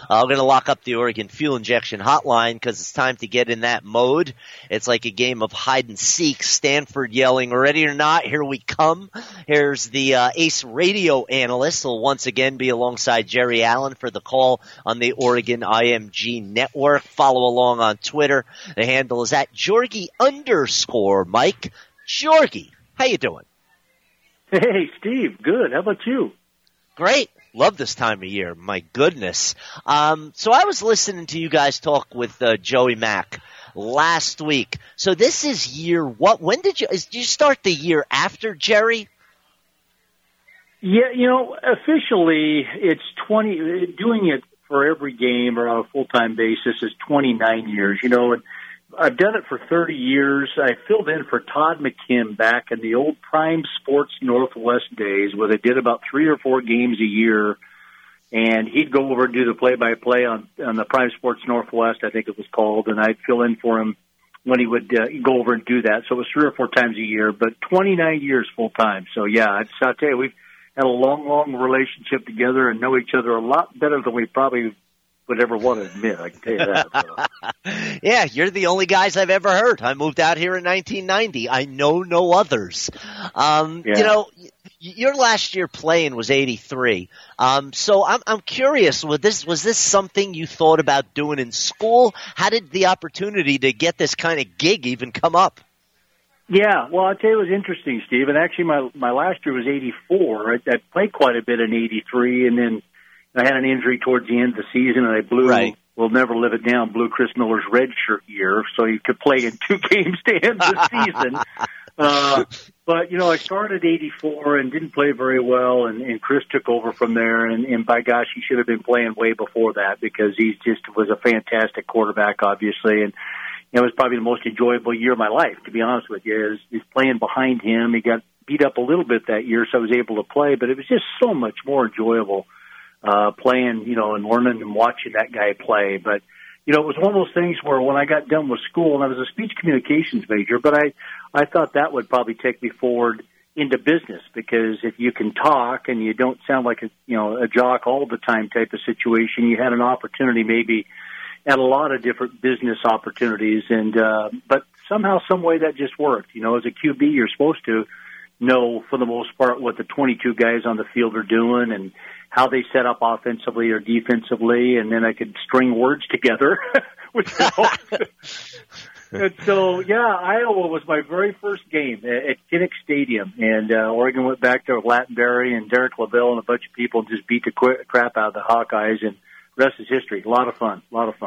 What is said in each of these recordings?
We're going to lock up the Oregon Fuel Injection Hotline because it's time to get in that mode. It's like a game of hide and seek. Stanford yelling, ready or not, here we come. Here's the Ace radio analyst. Will once again be alongside Jerry Allen for the call on the Oregon IMG network. Follow along on Twitter. The handle is at Jorgie_Mike. Jorgie, how you doing? Hey, Steve. Good. How about you? Great. Love this time of year. My goodness. So I was listening to you guys talk with Joey Mack last week. So this is year what? When did you start the year after Jerry? Yeah, officially it's 20, doing it for every game or on a full-time basis is 29 years, and I've done it for 30 years. I filled in for Todd McKim back in the old Prime Sports Northwest days where they did about 3 or 4 games a year, and he'd go over and do the play-by-play on the Prime Sports Northwest, I think it was called, and I'd fill in for him when he would go over and do that. So it was 3 or 4 times a year, but 29 years full-time. So, yeah, I'll tell you, we've had a long, long relationship together and know each other a lot better than we probably would ever want to admit. I can tell you that. Yeah, you're the only guys I've ever heard. I moved out here in 1990. I know no others. Your last year playing was 83. So I'm curious, was this something you thought about doing in school? How did the opportunity to get this kind of gig even come up? Yeah, well, I'll tell you it was interesting, Steve. And actually, my last year was 84. I played quite a bit in 83, and then I had an injury towards the end of the season, and I blew, We'll Never Live It Down, blew Chris Miller's red shirt year, so you could play in 2 games to end the season. But, I started 84 and didn't play very well, and Chris took over from there, and by gosh, he should have been playing way before that because he just was a fantastic quarterback, obviously, and it was probably the most enjoyable year of my life, to be honest with you, is playing behind him. He got beat up a little bit that year, so I was able to play, but it was just so much more enjoyable playing, and learning and watching that guy play. But, it was one of those things where when I got done with school, and I was a speech communications major, but I thought that would probably take me forward into business because if you can talk and you don't sound like a jock all the time type of situation, you had an opportunity maybe at a lot of different business opportunities. And but somehow, some way that just worked. As a QB, you're supposed to know for the most part what the 22 guys on the field are doing and how they set up offensively or defensively, and then I could string words together, which and so, Iowa was my very first game at Kinnick Stadium, and Oregon went back to Lattenberry and Derek Lavelle and a bunch of people and just beat the crap out of the Hawkeyes, and the rest is history. A lot of fun.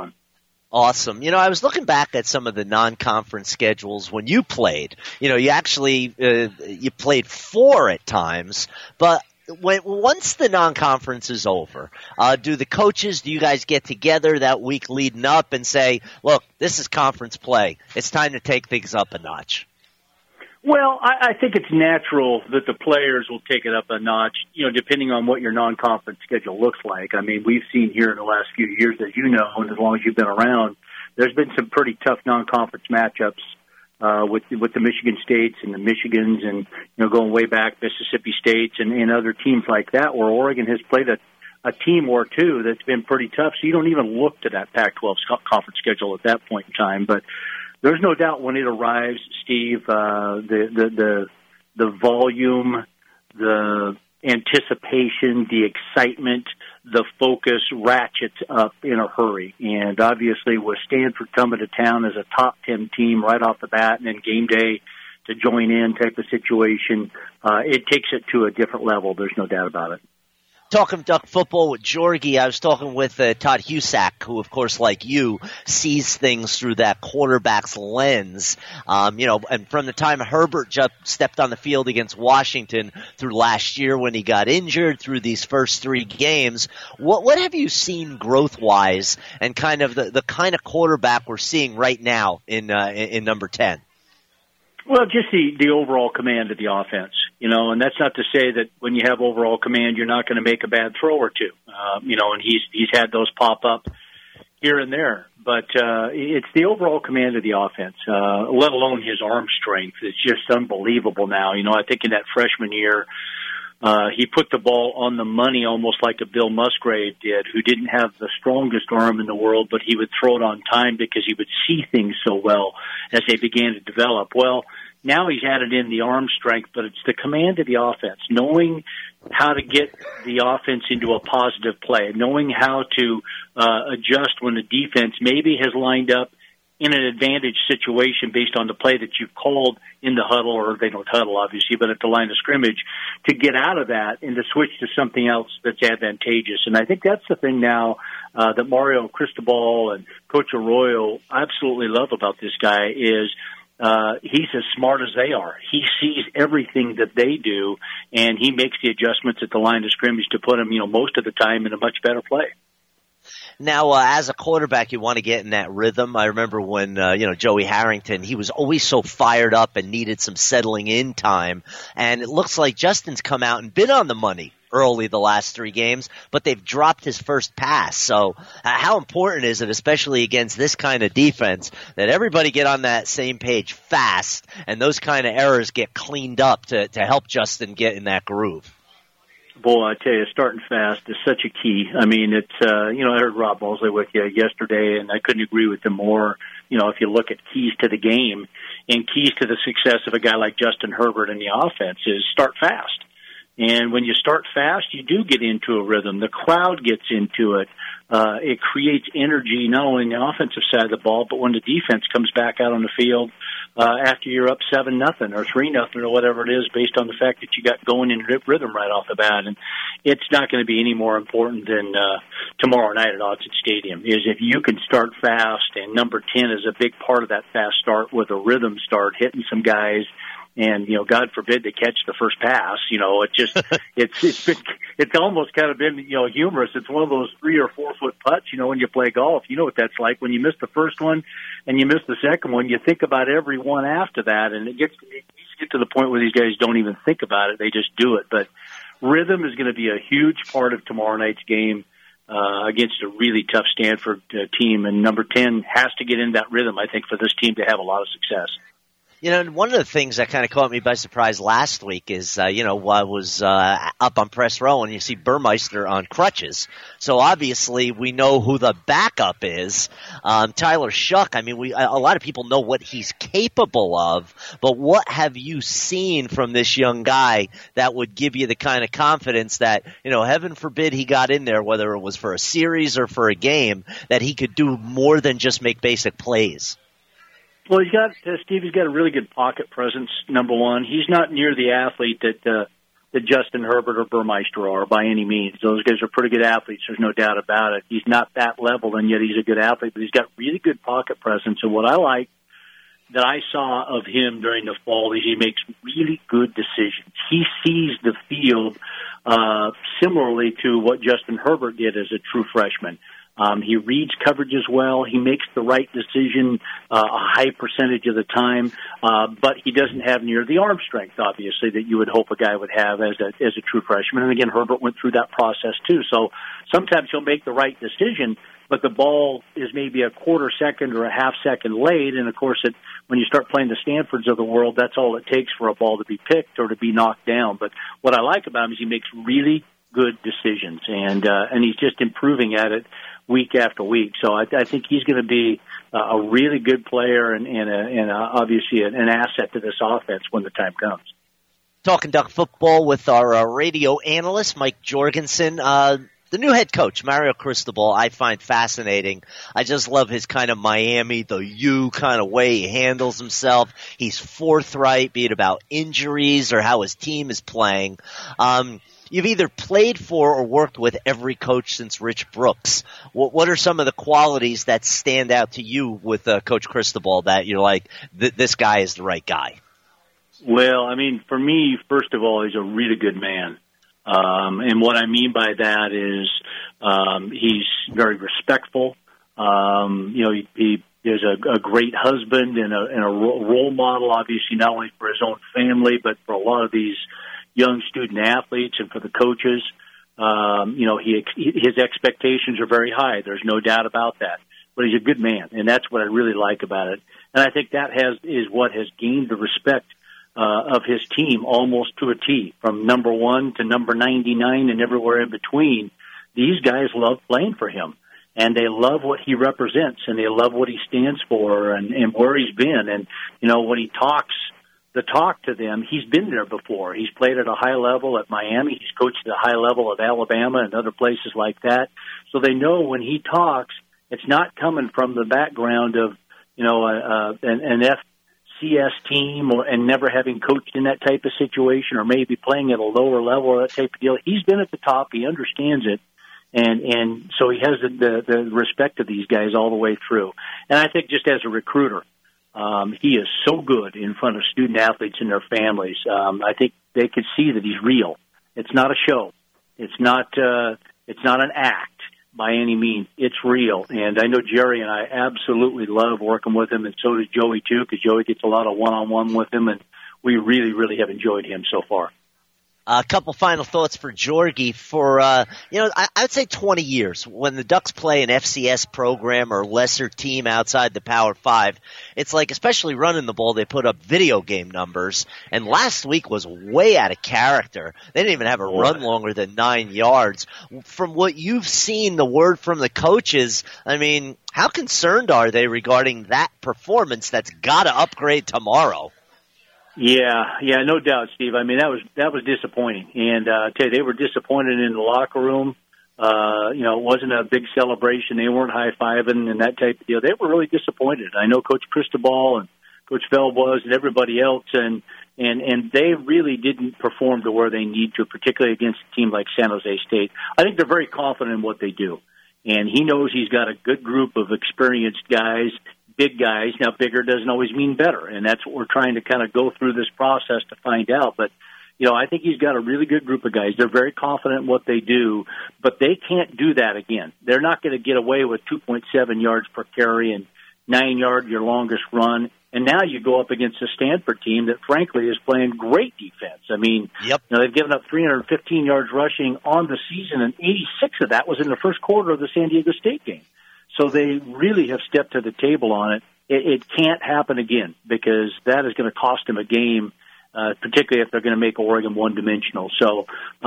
Awesome. I was looking back at some of the non-conference schedules when you played. You actually you played 4 at times, but once the non-conference is over, do you guys get together that week leading up and say, look, this is conference play. It's time to take things up a notch? Well, I think it's natural that the players will take it up a notch, depending on what your non-conference schedule looks like. I mean, we've seen here in the last few years, as you know, and as long as you've been around, there's been some pretty tough non-conference matchups with the Michigan States and the Michigans and, going way back, Mississippi States and other teams like that, where Oregon has played a team or two that's been pretty tough. So you don't even look to that Pac-12 conference schedule at that point in time. But there's no doubt when it arrives, Steve, the volume, the anticipation, the excitement, the focus ratchets up in a hurry. And obviously with Stanford coming to town as a top 10 team right off the bat and then game day to join in type of situation, it takes it to a different level. There's no doubt about it. Talking Duck football with Jorgie, I was talking with Todd Husak, who, of course, like you, sees things through that quarterback's lens. And from the time Herbert just stepped on the field against Washington through last year when he got injured, through these first 3 games, what have you seen growth-wise and kind of the kind of quarterback we're seeing right now in number 10? Well, just the overall command of the offense, and that's not to say that when you have overall command, you're not going to make a bad throw or two, and he's had those pop up here and there, but it's the overall command of the offense, let alone his arm strength. It's just unbelievable now. I think in that freshman year, He put the ball on the money almost like a Bill Musgrave did, who didn't have the strongest arm in the world, but he would throw it on time because he would see things so well as they began to develop. Well, now he's added in the arm strength, but it's the command of the offense, knowing how to get the offense into a positive play, knowing how to adjust when the defense maybe has lined up in an advantage situation based on the play that you've called in the huddle, or they don't huddle, obviously, but at the line of scrimmage, to get out of that and to switch to something else that's advantageous. And I think that's the thing now that Mario Cristobal and Coach Arroyo absolutely love about this guy is he's as smart as they are. He sees everything that they do, and he makes the adjustments at the line of scrimmage to put him, most of the time in a much better play. Now, as a quarterback, you want to get in that rhythm. I remember when, Joey Harrington, he was always so fired up and needed some settling in time. And it looks like Justin's come out and been on the money early the last 3 games, but they've dropped his first pass. So how important is it, especially against this kind of defense, that everybody get on that same page fast and those kind of errors get cleaned up to help Justin get in that groove? Boy, I tell you, starting fast is such a key. I mean, it's, I heard Rob Mosley with you yesterday, and I couldn't agree with him more. If you look at keys to the game and keys to the success of a guy like Justin Herbert in the offense is start fast. And when you start fast, you do get into a rhythm. The crowd gets into it. It creates energy, not only in the offensive side of the ball, but when the defense comes back out on the field after you're up 7-0 or 3-0 or whatever it is, based on the fact that you got going in rhythm right off the bat. And it's not going to be any more important than tomorrow night at Autzen Stadium, is if you can start fast, and number 10 is a big part of that fast start with a rhythm start, hitting some guys. And, God forbid they catch the first pass. It's almost kind of been, humorous. It's one of those 3 or 4 foot putts, when you play golf. You know what that's like. When you miss the first one and you miss the second one, you think about every one after that. And it needs to get to the point where these guys don't even think about it. They just do it. But rhythm is going to be a huge part of tomorrow night's game against a really tough Stanford team. And number 10 has to get in that rhythm, I think, for this team to have a lot of success. One of the things that kind of caught me by surprise last week is, I was up on press row and you see Burmeister on crutches. So obviously we know who the backup is. Tyler Shuck, a lot of people know what he's capable of, but what have you seen from this young guy that would give you the kind of confidence that, heaven forbid he got in there, whether it was for a series or for a game, that he could do more than just make basic plays? Well, he's got a really good pocket presence, number one. He's not near the athlete that Justin Herbert or Burmeister are by any means. Those guys are pretty good athletes, there's no doubt about it. He's not that level, and yet he's a good athlete, but he's got really good pocket presence. And what I like that I saw of him during the fall is he makes really good decisions. He sees the field similarly to what Justin Herbert did as a true freshman. He reads coverages well. He makes the right decision a high percentage of the time, but he doesn't have near the arm strength, obviously, that you would hope a guy would have as a true freshman. And again, Herbert went through that process too. So sometimes he'll make the right decision, but the ball is maybe a quarter second or a half second late. And of course, when you start playing the Stanfords of the world, that's all it takes for a ball to be picked or to be knocked down. But what I like about him is he makes really good decisions, and he's just improving at it week after week. So I think he's going to be a really good player and obviously an asset to this offense when the time comes. Talking Duck football with our radio analyst, Mike Jorgensen. The new head coach, Mario Cristobal, I find fascinating. I just love his kind of Miami, the U kind of way he handles himself. He's forthright, be it about injuries or how his team is playing. You've either played for or worked with every coach since Rich Brooks. What are some of the qualities that stand out to you with Coach Cristobal that you're like, this guy is the right guy? Well, for me, first of all, he's a really good man. And what I mean by that is he's very respectful. He is a great husband and a role model, obviously, not only for his own family, but for a lot of these young student athletes and for the coaches. His expectations are very high. There's no doubt about that. But he's a good man, and that's what I really like about it. And I think that is what has gained the respect of his team almost to a T, from number 1 to number 99 and everywhere in between. These guys love playing for him, and they love what he represents, and they love what he stands for and where he's been. And, when he talks the talk to them, he's been there before. He's played at a high level at Miami. He's coached at a high level at Alabama and other places like that. So they know when he talks, it's not coming from the background of, an FCS team and never having coached in that type of situation, or maybe playing at a lower level or that type of deal. He's been at the top. He understands it. And so he has the respect of these guys all the way through. And I think just as a recruiter, he is so good in front of student athletes and their families. I think they could see that he's real. It's not a show. It's not an act by any means. It's real. And I know Jerry and I absolutely love working with him, and so does Joey too, because Joey gets a lot of one-on-one with him, and we really, really have enjoyed him so far. A couple final thoughts for Jorgie. For, I would say 20 years, when the Ducks play an FCS program or lesser team outside the Power 5, it's like, especially running the ball, they put up video game numbers. And last week was way out of character. They didn't even have a run longer than 9 yards. From what you've seen, the word from the coaches, I mean, how concerned are they regarding that performance that's got to upgrade tomorrow? Yeah, no doubt, Steve. I mean, that was disappointing, and I tell you, they were disappointed in the locker room. It wasn't a big celebration. They weren't high-fiving and that type of deal. They were really disappointed. I know Coach Cristobal and Coach Feld was, and everybody else, and they really didn't perform to where they need to, particularly against a team like San Jose State. I think they're very confident in what they do, and he knows he's got a good group of experienced guys. Big guys. Now, bigger doesn't always mean better, and that's what we're trying to kind of go through this process to find out. But, I think he's got a really good group of guys. They're very confident in what they do, but they can't do that again. They're not going to get away with 2.7 yards per carry and 9 yards your longest run. And now you go up against a Stanford team that, frankly, is playing great defense. I mean, they've given up 315 yards rushing on the season, and 86 of that was in the first quarter of the San Diego State game. So they really have stepped to the table on it. It can't happen again, because that is going to cost them a game, particularly if they're going to make Oregon one-dimensional. So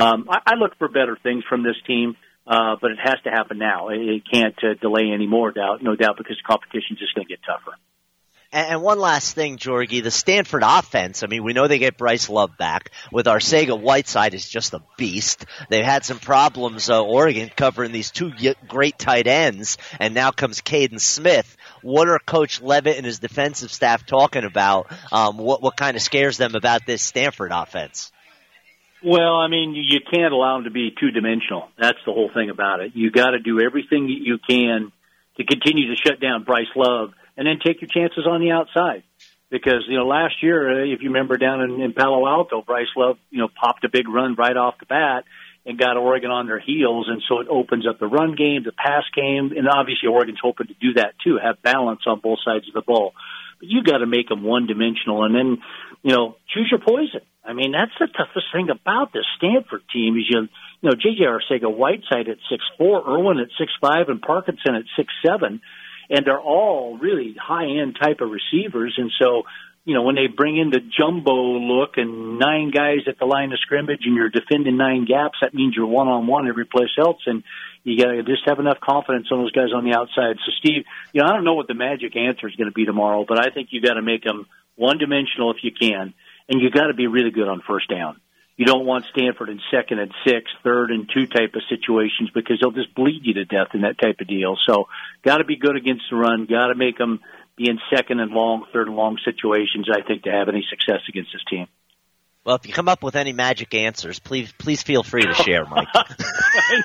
I look for better things from this team, but it has to happen now. It can't delay any more, no doubt, because the competition is just going to get tougher. And one last thing, Jorgie, the Stanford offense, I mean, we know they get Bryce Love back. With Arcega-Whiteside is just a beast. They've had some problems, Oregon, covering these two great tight ends, and now comes Caden Smith. What are Coach Levitt and his defensive staff talking about? What kind of scares them about this Stanford offense? Well, I mean, you can't allow them to be two-dimensional. That's the whole thing about it. You got to do everything that you can to continue to shut down Bryce Love, and then take your chances on the outside. Because, last year, if you remember down in Palo Alto, Bryce Love, popped a big run right off the bat and got Oregon on their heels. And so it opens up the run game, the pass game, and obviously Oregon's hoping to do that too, have balance on both sides of the ball. But you got to make them one-dimensional, and then, choose your poison. I mean, that's the toughest thing about this Stanford team is J.J. Arcega-Whiteside at 6'4", Irwin at 6'5", and Parkinson at 6'7", and they're all really high-end type of receivers. And so, when they bring in the jumbo look and 9 guys at the line of scrimmage and you're defending 9 gaps, that means you're one-on-one every place else, and you got to just have enough confidence on those guys on the outside. So, Steve, I don't know what the magic answer is going to be tomorrow, but I think you got to make them one-dimensional if you can, and you got to be really good on first down. You don't want Stanford in 2nd and 6, 3rd and 2 type of situations, because they'll just bleed you to death in that type of deal. So got to be good against the run, got to make them be in 2nd and long, 3rd and long situations, I think, to have any success against this team. Well, if you come up with any magic answers, please feel free to share, Mike. I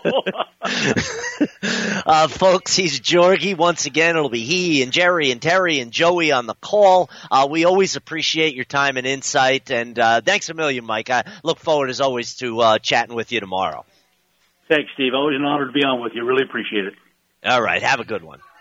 know. Folks, he's Jorgie. Once again, it'll be he and Jerry and Terry and Joey on the call. We always appreciate your time and insight, and thanks a million, Mike. I look forward, as always, to chatting with you tomorrow. Thanks, Steve. Always an honor to be on with you. Really appreciate it. All right. Have a good one.